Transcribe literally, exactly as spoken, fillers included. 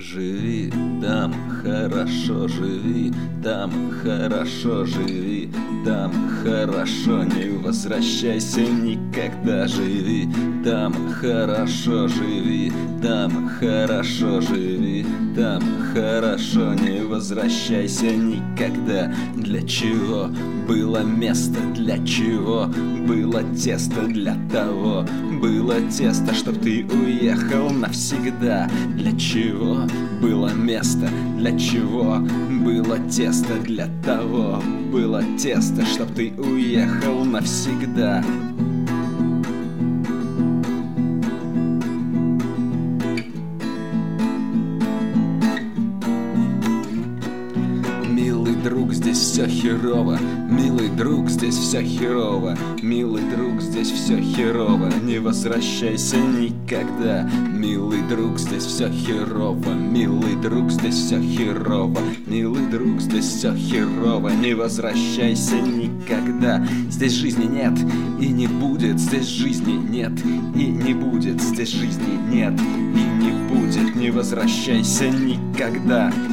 Живи там хорошо, живи там хорошо, живи там хорошо, не возвращайся никогда. Живи там хорошо, живи там хорошо, живи там хорошо, не возвращайся никогда. Для чего было место, для чего было тесто, для того было тесто, чтоб ты уехал навсегда. Для чего было место, для чего было тесто, для того было тесто, чтоб ты уехал навсегда. Милый друг, здесь все херово, милый друг, здесь все херово, милый друг, здесь все херово, не возвращайся никогда. Милый друг, здесь все херово, милый друг, здесь все херово, милый друг, здесь все херово, не возвращайся никогда. Здесь жизни нет и не будет, здесь жизни нет и не будет, здесь жизни нет и не будет, не возвращайся никогда.